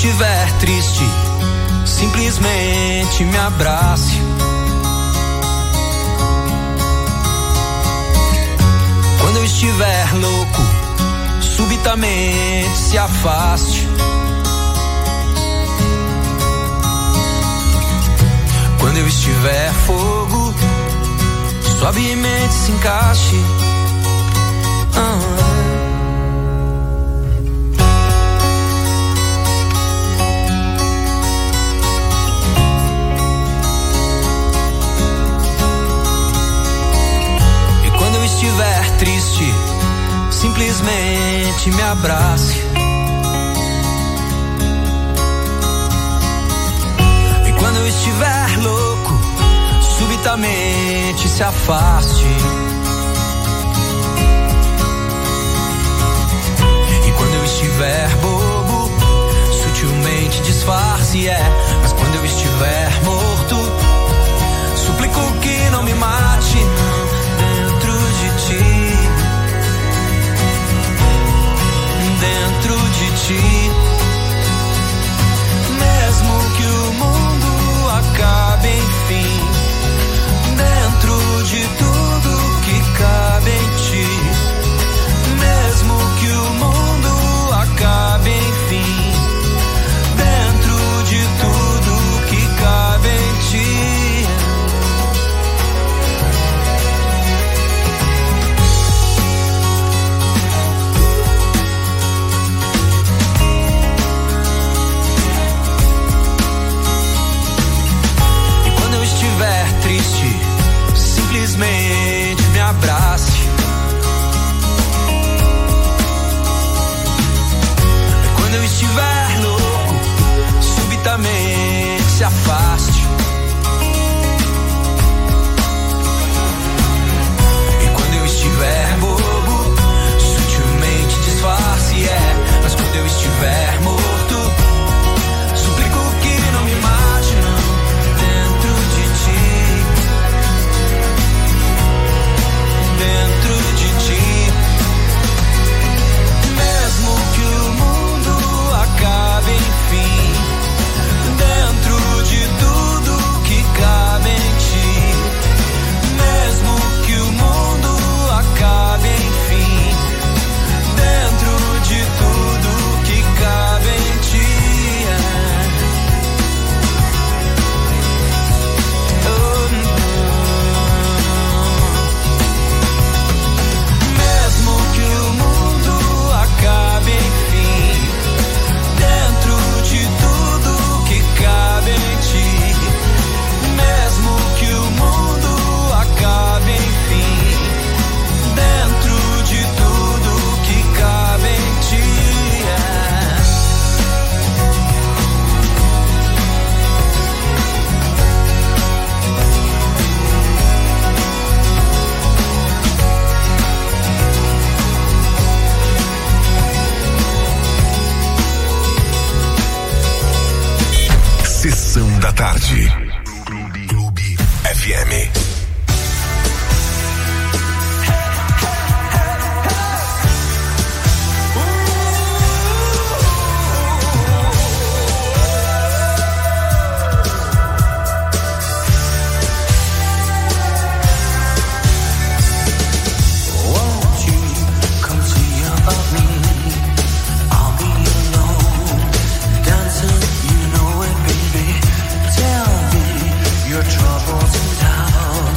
estiver triste, simplesmente me abrace. Quando eu estiver louco, subitamente se afaste. Quando eu estiver fogo, suavemente se encaixe. E quando eu estiver triste, simplesmente me abrace. E quando eu estiver louco, subitamente se afaste. E quando eu estiver bobo, sutilmente disfarce, mas quando eu estiver morto, suplico que não me mate, dentro de ti. Dentro de ti, mesmo que o mundo acabe enfim, dentro de tudo que cabe em ti, mesmo que o mundo acabe enfim, dentro de tudo que cabe em ti. Triste, simplesmente me abrace. Quando eu estiver louco, subitamente se afaste. E quando eu estiver bobo, sutilmente disfarce, mas quando eu estiver morto, suplico que não me mate, não. Dentro de ti, mesmo que o mundo acabe enfim, dentro de tudo que cabe em ti, mesmo que o mundo acabe enfim, dentro de tudo que cabe em ti. Cabe enfim, dentro de tudo que cabe em ti, mesmo que o mundo acabe enfim, dentro de tudo que cabe em ti. Sessão da tarde. Clube FM. Troubles and doubts.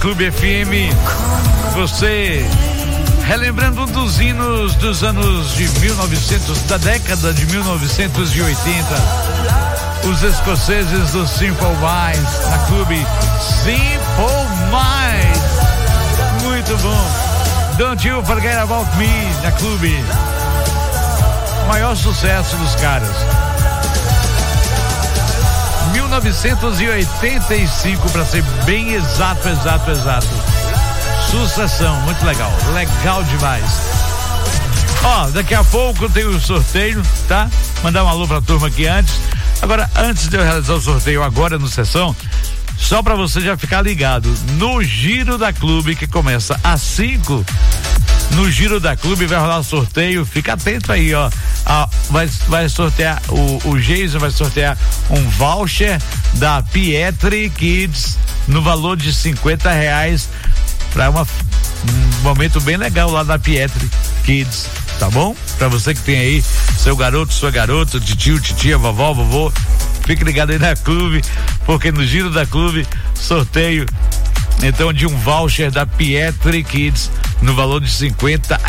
Clube FM. Você relembrando um dos hinos dos anos de 1900, da década de 1980. Os escoceses do Simple Minds na Clube. Simple Minds. Muito bom. Don't You Forget About Me na Clube. Maior sucesso dos caras. 1985, para ser bem exato. Sucessão, muito legal demais. Daqui a pouco tem o sorteio, tá? Mandar um alô pra turma aqui antes. Agora, antes de eu realizar o sorteio agora no Sessão, só pra você já ficar ligado, no Giro da Clube, que começa às 5, no Giro da Clube vai rolar o sorteio, fica atento aí, ó. Vai sortear, o Geison vai sortear um voucher da Pietri Kids no valor de R$50 para um momento bem legal lá da Pietri Kids, tá bom? Pra você que tem aí seu garoto, sua garota, tio, titia, vovó, vovô, fique ligado aí na Clube, porque no Giro da Clube, sorteio então de um voucher da Pietri Kids no valor de R$50.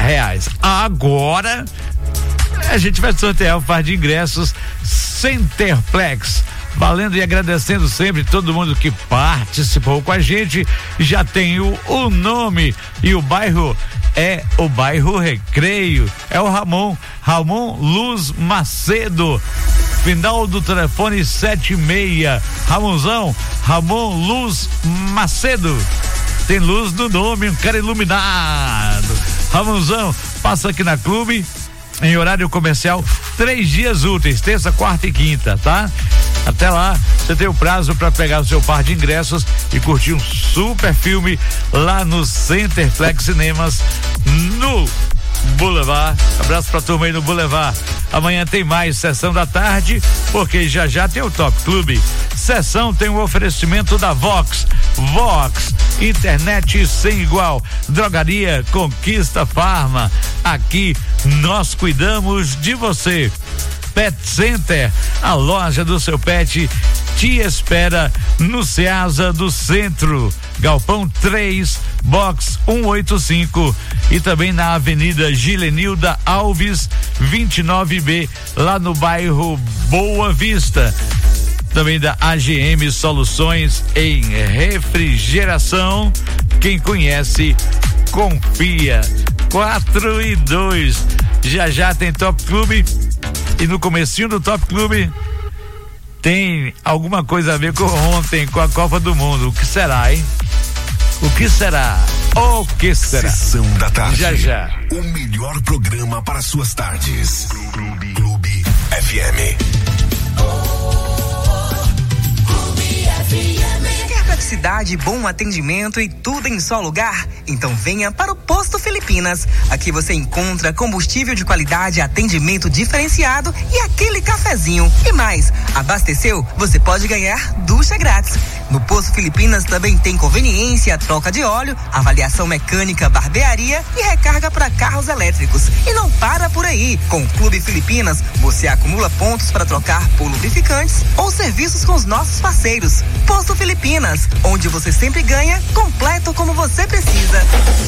Agora a gente vai sortear um par de ingressos Centerplex, valendo e agradecendo sempre todo mundo que participou com a gente. Já tem o nome e o bairro é o bairro Recreio, é o Ramon Luz Macedo, final do telefone 76. Ramon Luz Macedo, tem luz no nome, um cara iluminado. Ramonzão, passa aqui na Clube em horário comercial 3 dias úteis, terça, quarta e quinta, tá? Até lá, você tem o prazo para pegar o seu par de ingressos e curtir um super filme lá no Centerplex Cinemas, no Boulevard. Abraço pra turma aí no Boulevard. Amanhã tem mais Sessão da Tarde, porque já tem o Top Clube. Sessão tem um oferecimento da Vox, internet sem igual. Drogaria Conquista Farma, aqui nós cuidamos de você. Pet Center, a loja do seu pet te espera no Ceasa do Centro, Galpão 3, Box 185, e também na Avenida Gilenilda Alves 29B, lá no bairro Boa Vista. Também da AGM Soluções em Refrigeração, quem conhece confia. 4 e 2, já tem Top Clube, e no comecinho do Top Clube tem alguma coisa a ver com ontem, com a Copa do Mundo. O que será, hein? O que será? Sessão da Tarde. Já. O melhor programa para suas tardes. Clube FM. Quer praticidade, bom atendimento e tudo em só lugar? Então venha para o Posto Filipinas. Aqui você encontra combustível de qualidade, atendimento diferenciado e aquele cafezinho. E mais, abasteceu? Você pode ganhar ducha grátis. No Posto Filipinas também tem conveniência, troca de óleo, avaliação mecânica, barbearia e recarga para carros elétricos. E não para por aí. Com o Clube Filipinas, você acumula pontos para trocar por lubrificantes ou serviços com os nossos parceiros. Posto Filipinas, onde você sempre ganha, completo como você precisa.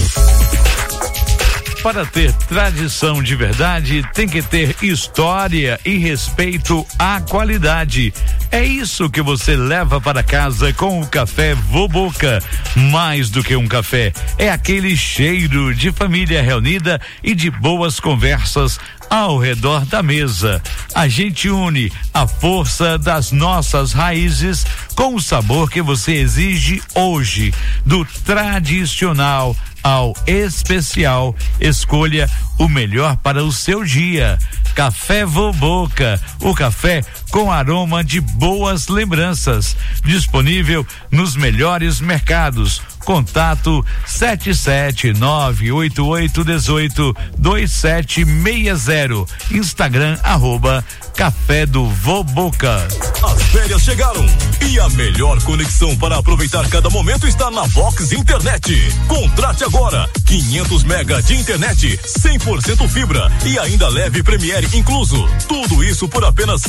Para ter tradição de verdade, tem que ter história e respeito à qualidade. É isso que você leva para casa com o café Voboca. Mais do que um café, é aquele cheiro de família reunida e de boas conversas ao redor da mesa. A gente une a força das nossas raízes com o sabor que você exige hoje, do tradicional ao especial. Escolha o melhor para o seu dia. Café Voboca, o café com aroma de boas lembranças. Disponível nos melhores mercados. Contato 77988182760. Instagram @Café do Voboca. As férias chegaram e a melhor conexão para aproveitar cada momento está na Vox Internet. Contrate agora 500 mega de internet 100% fibra e ainda leve Premiere incluso. Tudo isso por apenas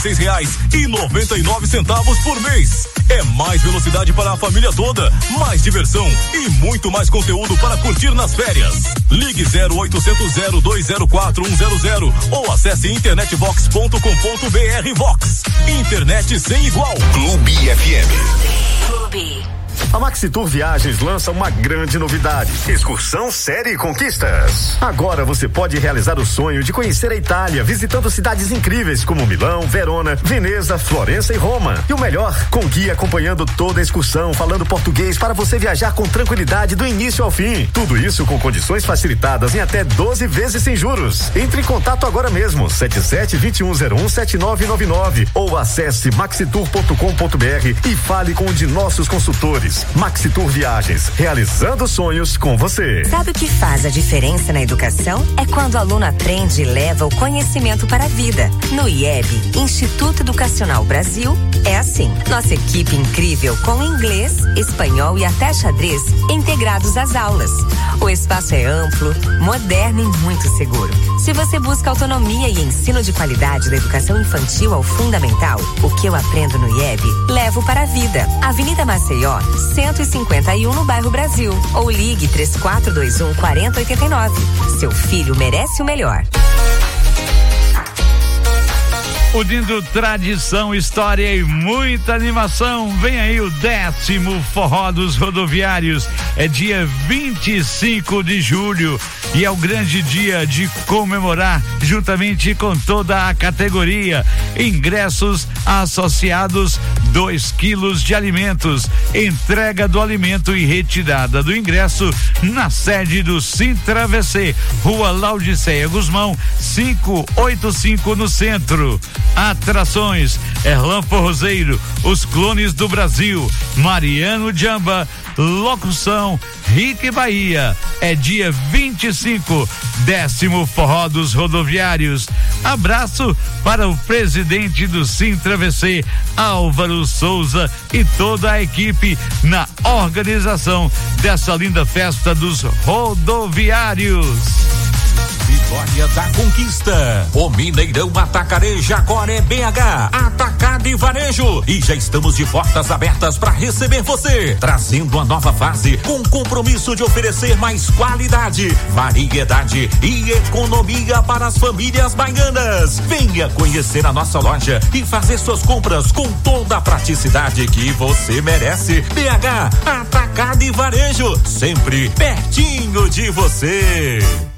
R$116,99 por mês. É mais velocidade para a família toda, mais diversão diversão e muito mais conteúdo para curtir nas férias. Ligue 0800 204 100 ou acesse internetvox.com.br. Vox, internet sem igual. Clube FM. Clube. A Maxitur Viagens lança uma grande novidade: excursão série Conquistas. Agora você pode realizar o sonho de conhecer a Itália, visitando cidades incríveis como Milão, Verona, Veneza, Florença e Roma. E o melhor, com guia acompanhando toda a excursão, falando português para você viajar com tranquilidade do início ao fim. Tudo isso com condições facilitadas em até 12 vezes sem juros. Entre em contato agora mesmo, 77-2101-7999 ou acesse maxitur.com.br e fale com um de nossos consultores. Maxitur Viagens, realizando sonhos com você. Sabe o que faz a diferença na educação? É quando o aluno aprende e leva o conhecimento para a vida. No IEB, Instituto Educacional Brasil, é assim. Nossa equipe incrível com inglês, espanhol e até xadrez integrados às aulas. O espaço é amplo, moderno e muito seguro. Se você busca autonomia e ensino de qualidade da educação infantil ao fundamental, o que eu aprendo no IEB, levo para a vida. Avenida Maceió, 151 no bairro Brasil. Ou ligue 3421-4089. Seu filho merece o melhor. Unindo tradição, história e muita animação, vem aí o 10º Forró dos Rodoviários. É dia 25 de julho e é o grande dia de comemorar juntamente com toda a categoria. Ingressos associados 2 quilos de alimentos, entrega do alimento e retirada do ingresso na sede do Sintra VC, Rua Laudiceia Guzmão, 585 no centro. Atrações: Erlan Forrozeiro, Os Clones do Brasil, Mariano Jamba, locução Rick Bahia. É dia 25, 10º Forró dos Rodoviários. Abraço para o presidente do Sintra VC, Álvaro Souza, e toda a equipe na organização dessa linda festa dos rodoviários. Vitória da Conquista. O Mineirão Atacarejo agora é BH, Atacado e Varejo. E já estamos de portas abertas para receber você, trazendo uma nova fase com compromisso de oferecer mais qualidade, variedade e economia para as famílias baianas. Venha conhecer a nossa loja e fazer suas compras com toda a praticidade que você merece. BH, Atacado e Varejo, sempre pertinho de você.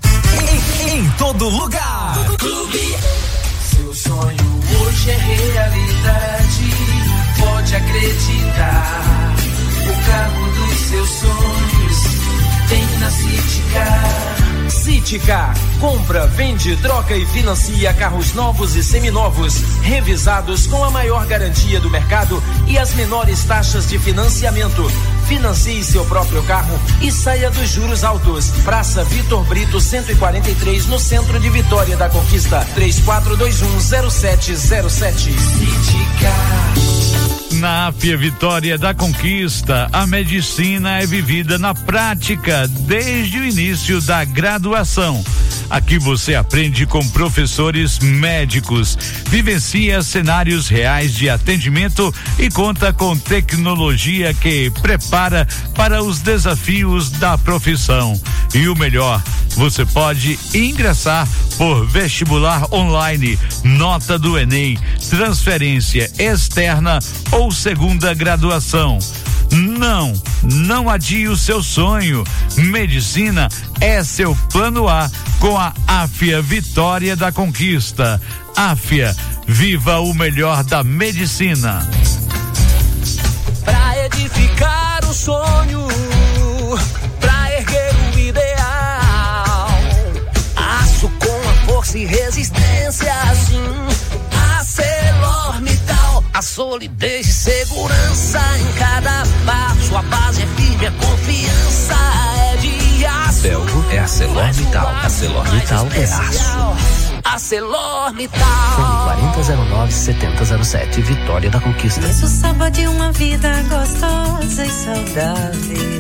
Em todo lugar. Clube. Seu sonho hoje é realidade. Pode acreditar. O carro dos seus sonhos tem na Citicar. Citicar. Compra, vende, troca e financia carros novos e seminovos, revisados com a maior garantia do mercado e as menores taxas de financiamento. Financie seu próprio carro e saia dos juros altos. Praça Vitor Brito 143, no centro de Vitória da Conquista. 34210707. Citicar. Na AFIA Vitória da Conquista, a medicina é vivida na prática desde o início da graduação. Aqui você aprende com professores médicos, vivencia cenários reais de atendimento e conta com tecnologia que prepara para os desafios da profissão. E o melhor, você pode ingressar por vestibular online, nota do Enem, transferência externa ou segunda graduação. Não adie o seu sonho. Medicina é seu plano A com a AFIA Vitória da Conquista. AFIA, viva o melhor da medicina. Pra edificar o sonho, pra erguer o ideal, aço com a força e resistência, assim, ArcelorMittal, a solidez e segurança em cada passo, a base é firme, a confiança é de aço. Belgo é ArcelorMittal, ArcelorMittal é aço. ArcelorMittal. 4009-7007, Vitória da Conquista. Isso sábado de uma vida gostosa e saudável.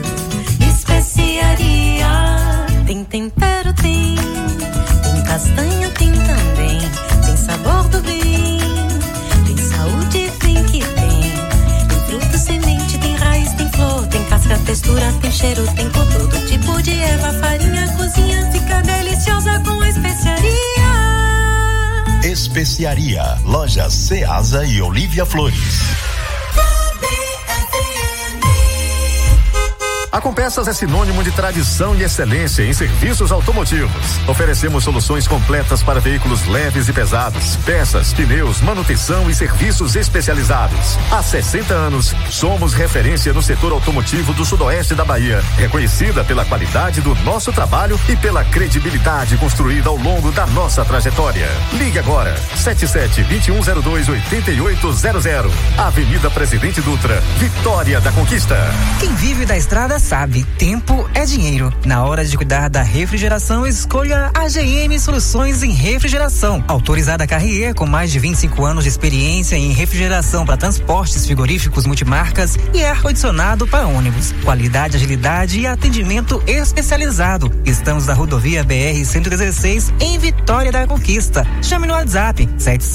Especiaria, tem tempero, tem castanha, tem também. Tem sabor do bem, tem saúde, tem que tem. Tem fruto, semente, tem raiz, tem flor, tem casca, textura, tem cheiro, tem cor, todo tipo de erva, farinha, cozinha, fica deliciosa com a especiaria. Especiaria, lojas Ceasa e Olívia Flores. A Compeças é sinônimo de tradição e excelência em serviços automotivos. Oferecemos soluções completas para veículos leves e pesados, peças, pneus, manutenção e serviços especializados. Há 60 anos, somos referência no setor automotivo do sudoeste da Bahia, reconhecida pela qualidade do nosso trabalho e pela credibilidade construída ao longo da nossa trajetória. Ligue agora, 77-2102-8800. Avenida Presidente Dutra, Vitória da Conquista. Quem vive da estrada sabe, tempo é dinheiro. Na hora de cuidar da refrigeração, escolha a GM Soluções em Refrigeração. Autorizada Carrier, com mais de 25 anos de experiência em refrigeração para transportes frigoríficos multimarcas e ar-condicionado para ônibus. Qualidade, agilidade e atendimento especializado. Estamos na rodovia BR-116 em Vitória da Conquista. Chame no WhatsApp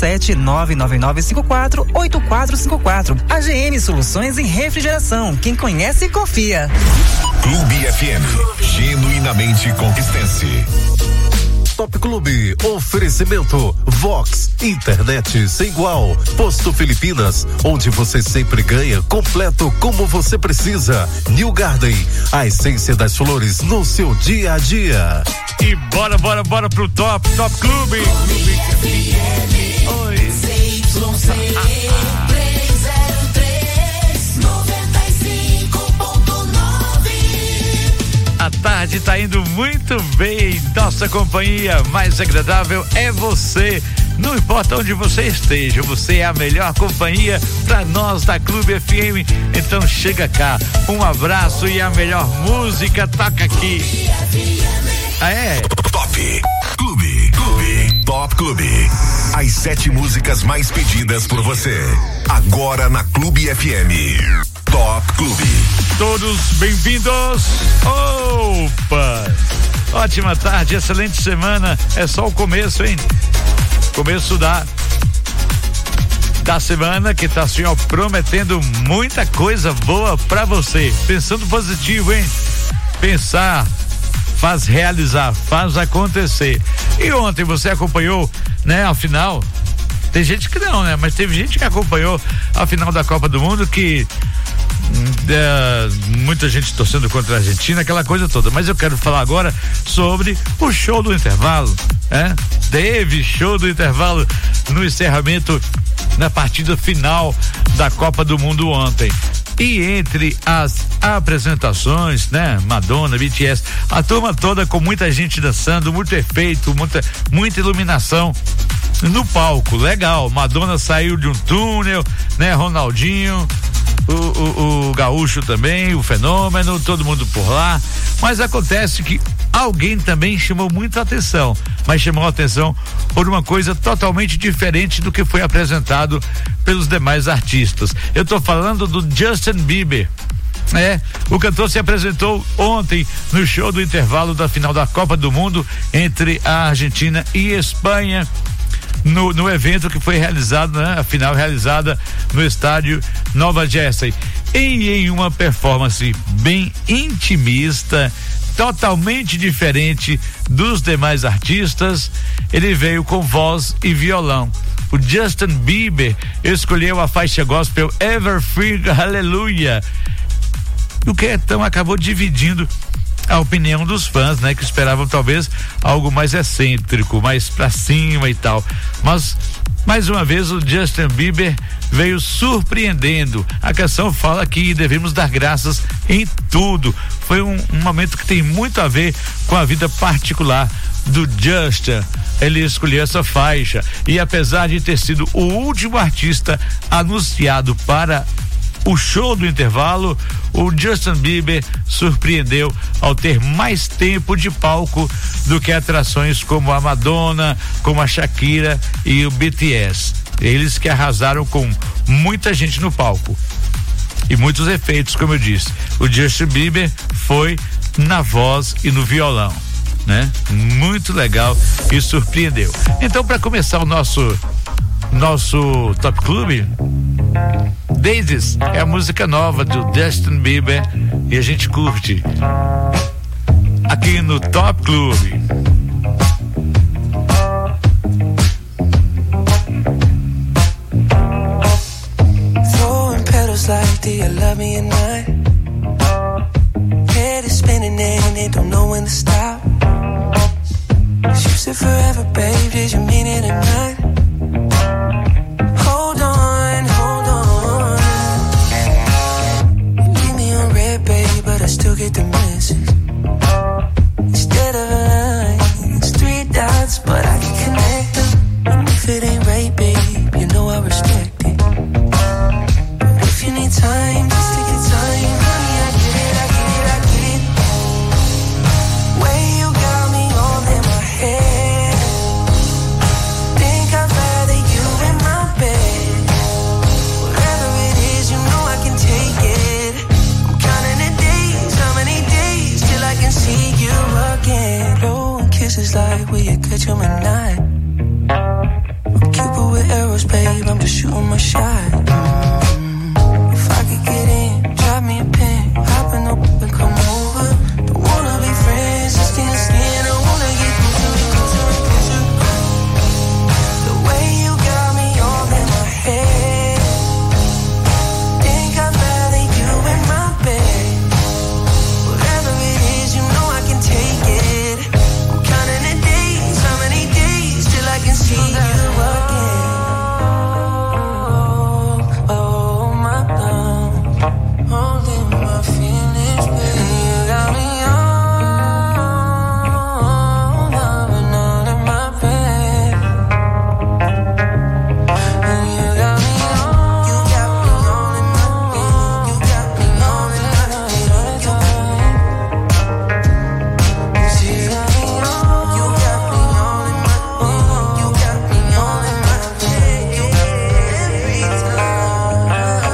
77-99954-8454. A GM Soluções em Refrigeração. Quem conhece, confia. Clube FM, genuinamente conquistense. Top Clube, oferecimento Vox, internet sem igual. Posto Filipinas, onde você sempre ganha, completo como você precisa. New Garden, a essência das flores no seu dia a dia. E bora pro Top Clube. Oi. A tarde tá indo muito bem, nossa companhia mais agradável é você. Não importa onde você esteja, você é a melhor companhia pra nós da Clube FM. Então chega cá, um abraço e a melhor música toca aqui. Ah, é? Top Clube. As 7 músicas mais pedidas por você. Agora na Clube FM. Top Clube. Todos bem-vindos. Opa! Ótima tarde, excelente semana. É só o começo, hein? Começo da semana que tá assim, ó, prometendo muita coisa boa pra você. Pensando positivo, hein? Pensar faz realizar, faz acontecer. E ontem você acompanhou, né, a final? Tem gente que não, né? Mas teve gente que acompanhou a final da Copa do Mundo que muita gente torcendo contra a Argentina, aquela coisa toda. Mas eu quero falar agora sobre o show do intervalo, né? Teve show do intervalo no encerramento na partida final da Copa do Mundo ontem. E entre as apresentações, né? Madonna, BTS, a turma toda com muita gente dançando, muito efeito, muita iluminação no palco, legal. Madonna saiu de um túnel, né? Ronaldinho, o Gaúcho também, o Fenômeno, todo mundo por lá. Mas acontece que alguém também chamou muita atenção, mas chamou a atenção por uma coisa totalmente diferente do que foi apresentado pelos demais artistas. Eu tô falando do Justin Bieber. O cantor se apresentou ontem no show do intervalo da final da Copa do Mundo entre a Argentina e Espanha, no evento que foi realizado, né? A final realizada no estádio Nova Jersey. E em uma performance bem intimista, totalmente diferente dos demais artistas, ele veio com voz e violão. O Justin Bieber escolheu a faixa gospel Everything Hallelujah. O que então acabou dividindo a opinião dos fãs, né? Que esperavam talvez algo mais excêntrico, mais pra cima e tal. Mas, mais uma vez, o Justin Bieber veio surpreendendo. A canção fala que devemos dar graças em tudo. Foi um momento que tem muito a ver com a vida particular do Justin. Ele escolheu essa faixa e, apesar de ter sido o último artista anunciado para o show do intervalo, o Justin Bieber surpreendeu ao ter mais tempo de palco do que atrações como a Madonna, como a Shakira e o BTS. Eles que arrasaram com muita gente no palco e muitos efeitos, como eu disse. O Justin Bieber foi na voz e no violão, né? Muito legal e surpreendeu. Então, para começar o nosso Top Clube, Daisies é a música nova do Justin Bieber e a gente curte aqui no Top Clube. Throwing petals like, do you love me or not? Head is spinning and they don't know when to stop. You said forever, babe, did you mean it or not? Hold on, hold on. You leave me on red, babe, but I still get the message. Instead of a line, it's 3 dots, but I can connect them. And if it ain't right, babe, you know I respect it. But if you need time, just take your time, honey, I get it, I get it, I get it. Way you got me all in my head. Think I'd rather you in my bed. Whatever it is, you know I can take it. I'm counting the days, how many days till I can see you again. Blowing kisses like will you catch 'em at night? I'm Cupid with arrows, babe, I'm just shooting my shot. If I could get in, drop me a pin, hop in the whip and come over. Don't wanna be friends, just skin to skin, I wanna get closer. The way you got me all in my head. Think I'd rather you in my bed. Whatever it is, you know I can take it. I'm counting the days, how many days till I can see you again. Oh my love, holding my feelings, baby. You got me all loving all in my bed. And you got me all, you got me all in my bed. You got me all in my bed. You got me all, you got me all in my bed. You got me all in my bed. Every time.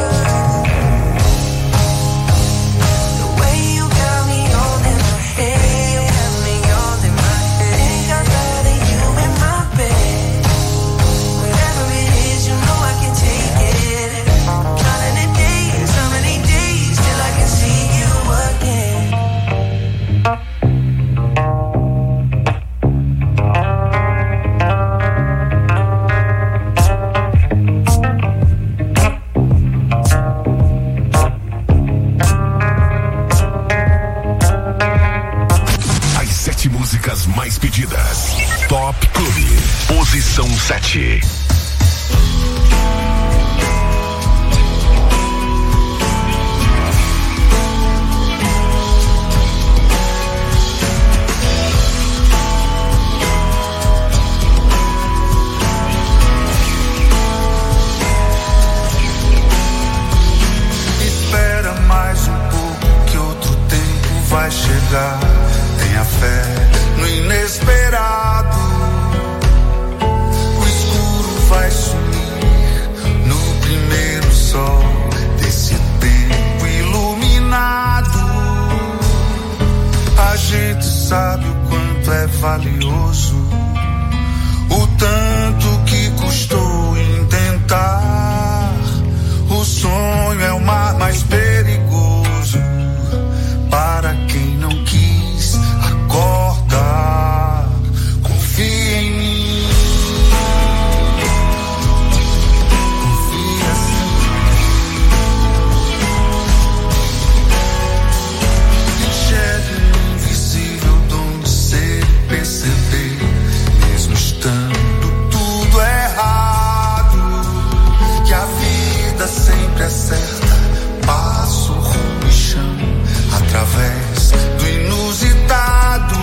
The way you got me all in my head. You got me all in my head. Think I'd rather you in my bed. Whatever it is, you know I can take it. Counting the days, how many days till I can see you again. As 7 músicas mais pedidas. Top Clube. Posição 7. Espera mais um pouco que outro tempo vai chegar. Tenha fé no inesperado. O escuro vai sumir no primeiro sol desse tempo iluminado. A gente sabe o quanto é valioso, o tanto que custou em tentar. O sonho é o mar mais perigoso para quem não quis acordar. Confia em mim. Confia assim. Enxergue o invisível dom de ser e perceber, mesmo estando tudo errado, que a vida sempre acerta, passo, rumo e chão, através do inusitado.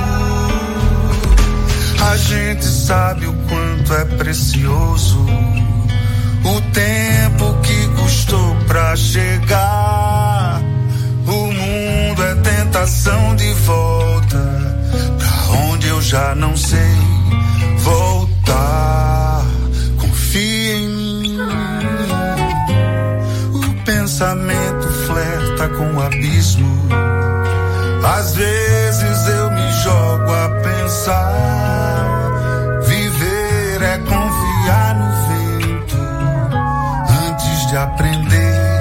A gente sabe o quanto é precioso o tempo que custou pra chegar. O mundo é tentação de volta pra onde eu já não sei voltar. Confia em mim. O pensamento flerta com o abismo. Às vezes eu me jogo a pensar. Viver é confiar no vento antes de aprender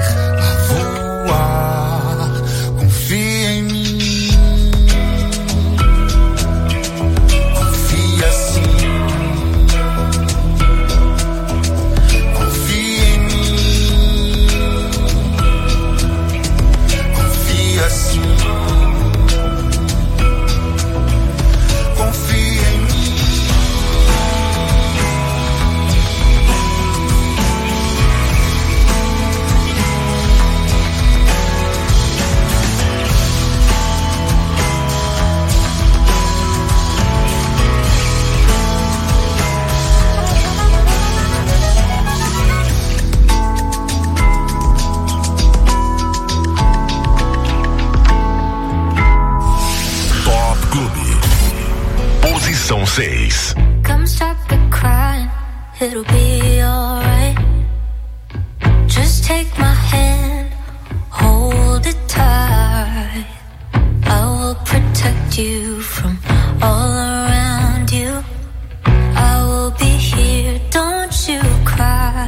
melhores. Come stop the crying, it'll be alright. Just take my hand, hold it tight. I will protect you from all around you. I will be here, don't you cry.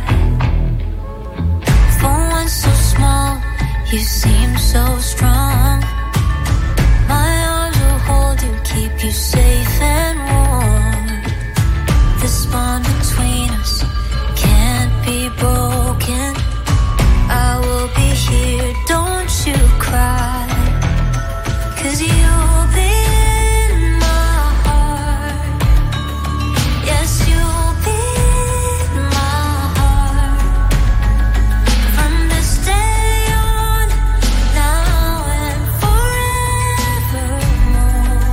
For one so small, you seem so strong. My arms will hold you, keep you safe and warm. This bond between us can't be broken. I will be here, don't you cry. 'Cause you'll be in my heart. Yes, you'll be in my heart. From this day on, now and forevermore.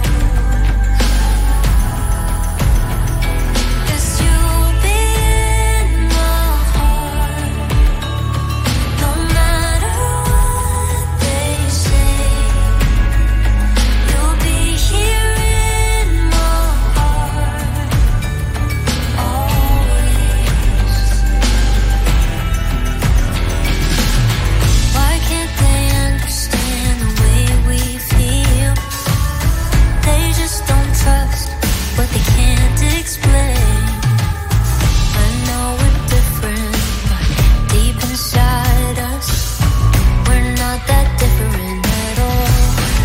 Yes, you'll be in my heart. No matter what they say, you'll be here in my heart always. Why can't they understand the way we feel? They just don't trust what they can't explain. I know we're different, but deep inside us, we're not that different at all.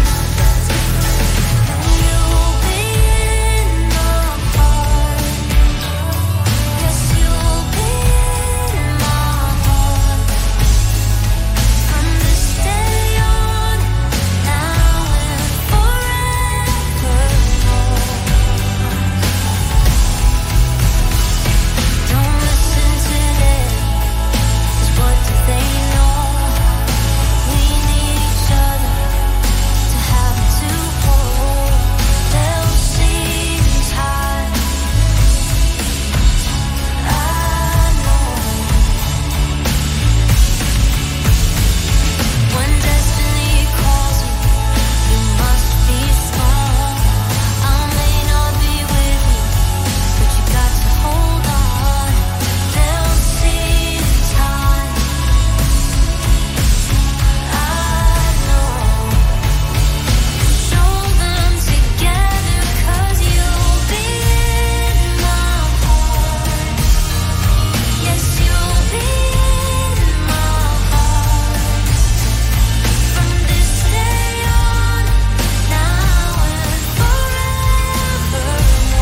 You'll be in my heart. Yes, you'll be in my heart. From this day on, now and forevermore. Don't listen to them, 'cause what do they know? We need each other to have to hold. They'll see in time. I know when destiny calls you, you must be strong. I may not be with you, but you got to hold on. They'll see in time. I know. Show them together, 'cause you'll be in my heart. Yes, you'll be in my heart. From this day on, now and forevermore.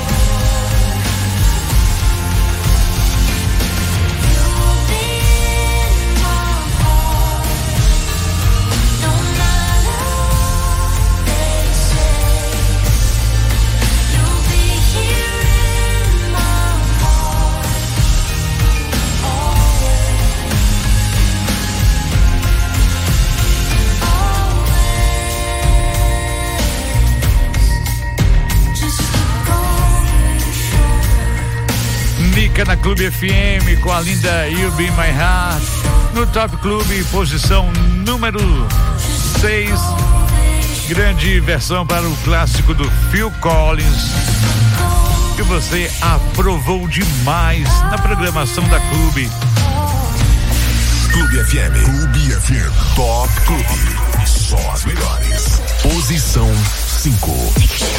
You'll be in my heart. No matter what they say, you'll be here in my heart always. Just look over your shoulder. Nica na Clube FM com a linda You Be My Heart. No Top Clube, posição número 6. Grande versão para o clássico do Phil Collins, que você aprovou demais na programação da Clube. Clube FM. Clube FM. Top Clube. Só as melhores. Posição 5.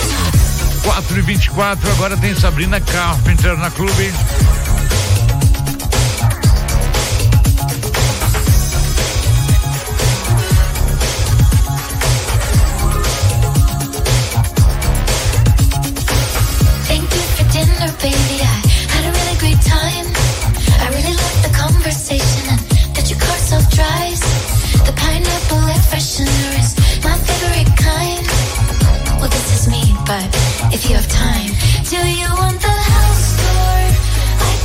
4h24, agora tem Sabrina Carpenter na Clube. Thank you for dinner, baby. I had a really great time. I really loved the conversation and that your car self-drives. The pineapple air freshener is my favorite kind. Well, this is me, but if you have time, do you want the house door? I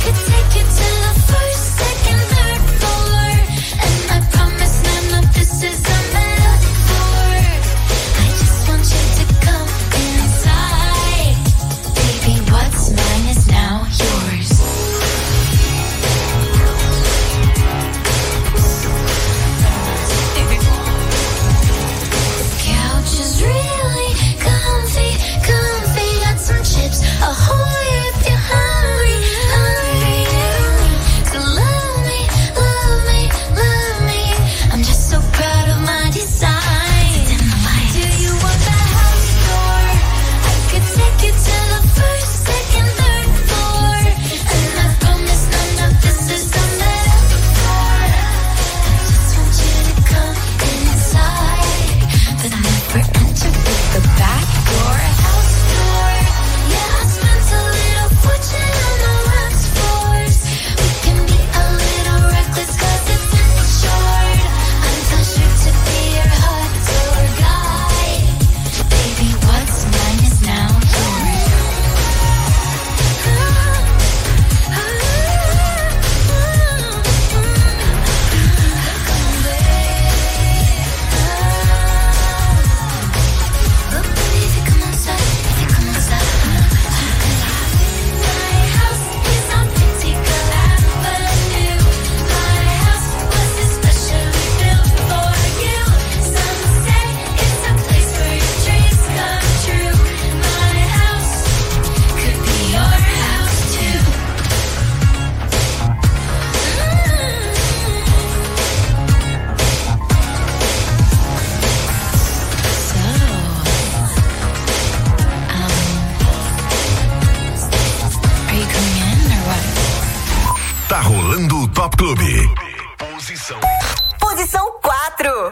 Tá rolando o Top Clube. Posição 4.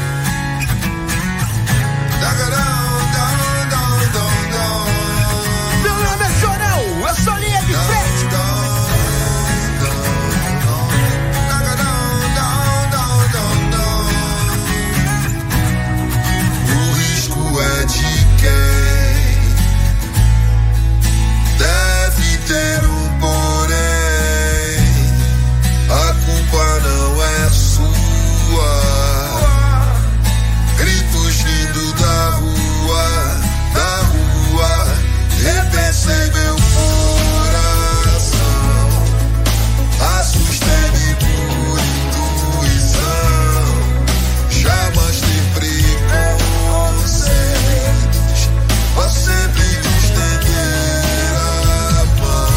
Meu nome é Chorão, eu sou linha de frente. O risco é de quem deve ter um porém. A culpa não é sua. Gritos vindo da rua, repensei meu coração. Assustei-me por intuição. Jamais ter preconceitos. Vou sempre estender a mão.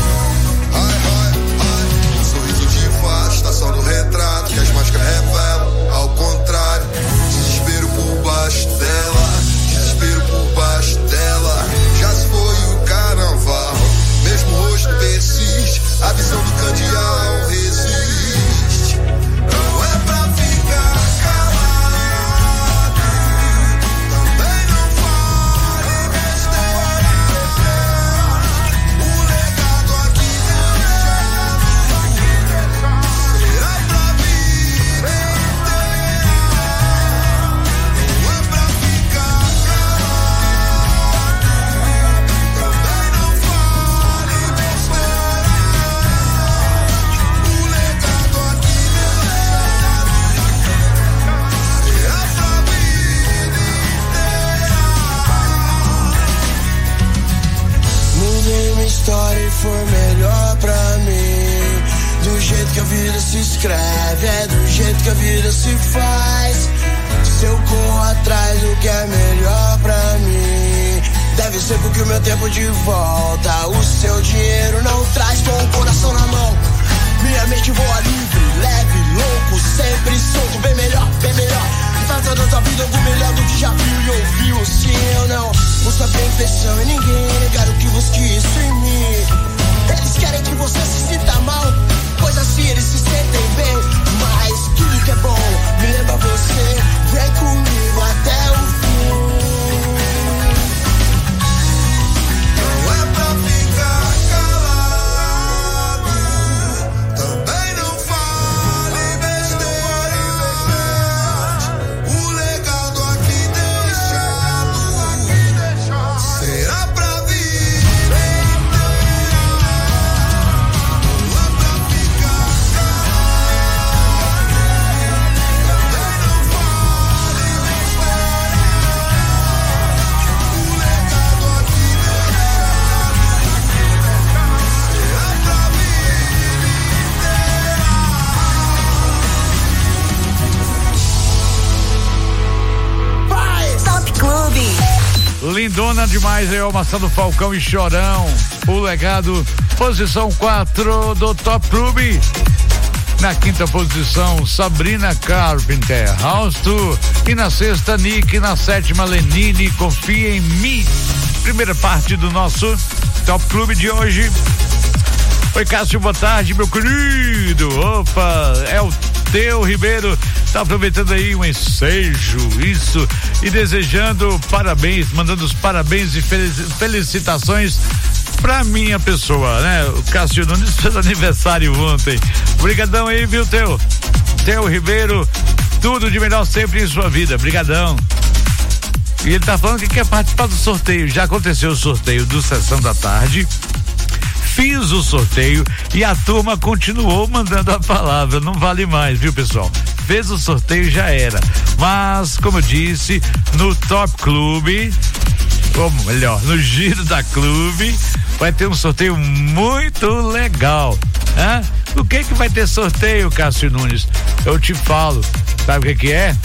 Um sorriso de face tá só no retrato que as máscaras revelam. Ao contrário, desespero por baixo dela. Desespero por baixo dela. Já se foi o carnaval. Mesmo o rosto persiste. A visão do candeal resiste. Não é pra ficar calado. Também não fale besteira. O legado aqui deixado será pra vida inteira. Não é pra ficar calado. Também não fale besteira. O legado aqui deixado será pra vida inteira. Mudei minha história e foi melhor pra mim. Do jeito que a vida se escreve, é do jeito que a vida se faz. Se eu corro atrás do que é melhor pra mim, deve ser porque o meu tempo de volta o seu dinheiro não traz. Com o coração na mão, minha mente voa livre, leve, louco, sempre solto. Bem melhor, bem melhor. Faça da tua vida algo melhor do que já viu e ouviu. Sim, eu não busco a perfeição em ninguém. Quero que busque isso em mim. Eles querem que você se sinta mal, pois assim eles se sentem bem. Mas tudo que é bom me lembra você. Vem comigo até o fim. Não é pra ficar calado. Também não fale besteiras. O legado aqui deixado será pra vida inteira. Não é pra ficar calado. Também não fale besteiras. O legado aqui Top Clube. Lindona demais aí, o Marcelo Falcão e Chorão. O legado, posição 4 do Top Clube. Na quinta posição, Sabrina Carpenter, House Tour. E na sexta, Nick. Na sétima, Lenine, Confia em Mim. Primeira parte do nosso Top Clube de hoje. Oi, Cássio, boa tarde, meu querido. Opa, é o Teu Ribeiro. Tá aproveitando aí um ensejo, isso, e desejando parabéns, mandando os parabéns e felicitações pra minha pessoa, né? O Cássio Nunes fez aniversário ontem. Obrigadão aí, viu, Teu Ribeiro, tudo de melhor sempre em sua vida. Brigadão. E ele tá falando que quer participar do sorteio. Já aconteceu o sorteio do Sessão da Tarde. Fiz o sorteio e a turma continuou mandando a palavra. Não vale mais, viu, pessoal? Fez o sorteio, já era. Mas, como eu disse, no Top Clube, ou melhor, no Giro da Clube, vai ter um sorteio muito legal. Hã? O que vai ter sorteio, Cássio Nunes? Eu te falo. Sabe o que é?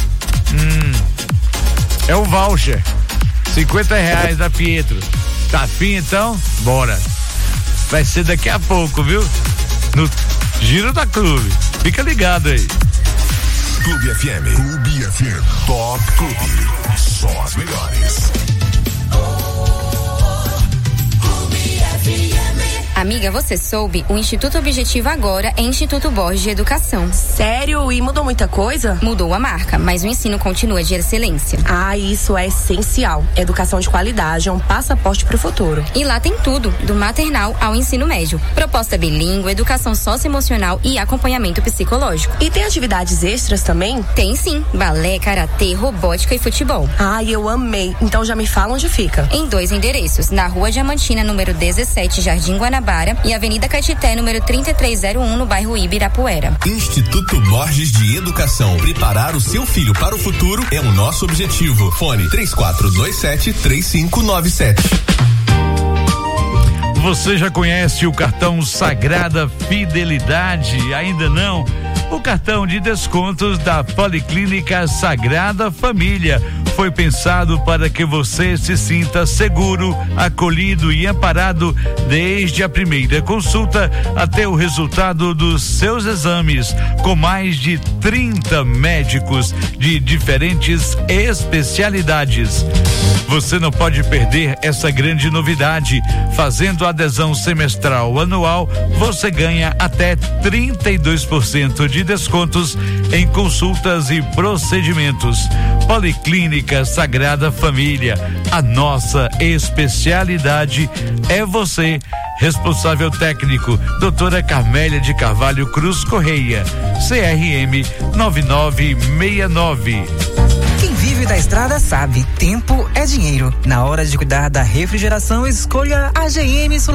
É um voucher. R$50 da Pietro. Tá afim, então? Bora. Vai ser daqui a pouco, viu? No Giro da Clube. Fica ligado aí. Clube FM. Clube FM. Top Clube. Só as melhores. Amiga, você soube? O Instituto Objetivo agora é Instituto Borges de Educação. Sério? E mudou muita coisa? Mudou a marca, mas o ensino continua de excelência. Ah, isso é essencial. Educação de qualidade é um passaporte para o futuro. E lá tem tudo, do maternal ao ensino médio. Proposta bilíngue, educação socioemocional e acompanhamento psicológico. E tem atividades extras também? Tem sim, balé, karatê, robótica e futebol. Ai, eu amei. Então já me fala onde fica. Em 2 endereços, na Rua Diamantina, número 17, Jardim Guanabara, e Avenida Caetité, número 3301, no bairro Ibirapuera. Instituto Borges de Educação. Preparar o seu filho para o futuro é o nosso objetivo. Fone 3427-3597. Você já conhece o cartão Sagrada Fidelidade? Ainda não? O cartão de descontos da Policlínica Sagrada Família foi pensado para que você se sinta seguro, acolhido e amparado desde a primeira consulta até o resultado dos seus exames, com mais de 30 médicos de diferentes especialidades. Você não pode perder essa grande novidade. Fazendo a adesão semestral anual, você ganha até 32% de descontos em consultas e procedimentos. Policlínica Sagrada Família, a nossa especialidade é você. Responsável técnico, doutora Carmélia de Carvalho Cruz Correia, CRM 9969. Quem vive da estrada sabe, tempo é dinheiro. Na hora de cuidar da refrigeração, escolha a GM Soluções.